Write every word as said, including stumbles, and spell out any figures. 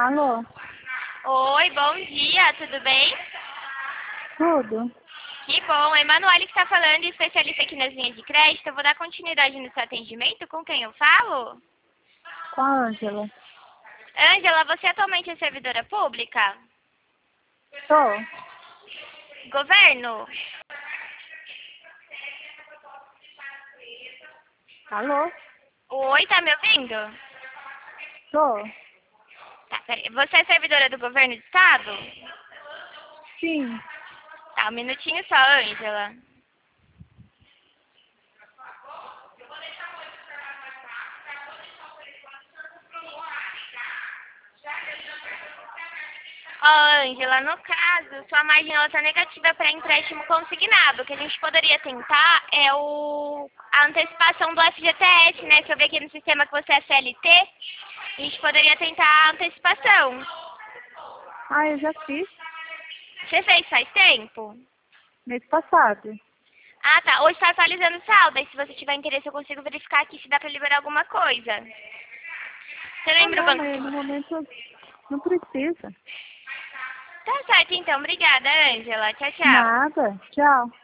Alô? Oi, bom dia, tudo bem? Tudo? Que bom, é Emanuele que está falando, especialista aqui nas linhas de crédito. Eu vou dar continuidade no seu atendimento. Com quem eu falo? Com a Ângela? Ângela, você atualmente é servidora pública? Tô. Governo? Alô? Oi, tá me ouvindo? Tô. Tá, peraí. Você é servidora do governo do estado? Sim. Tá, um minutinho só, Ângela. Ó, Ângela, no caso, sua margem ela tá negativa para empréstimo consignado. O que a gente poderia tentar é o... a antecipação do F G T S, né? Que eu vi aqui no sistema que você é C L T. A gente poderia tentar a antecipação. Ah, eu já fiz. Você fez faz tempo? Mês passado. Ah, tá. Hoje está atualizando o saldo. Aí se você tiver interesse, eu consigo verificar aqui se dá para liberar alguma coisa. Você Ah, lembra o não, banco que... mas no momento não precisa. Tá certo, então. Obrigada, Ângela. Tchau, tchau. Nada. Tchau.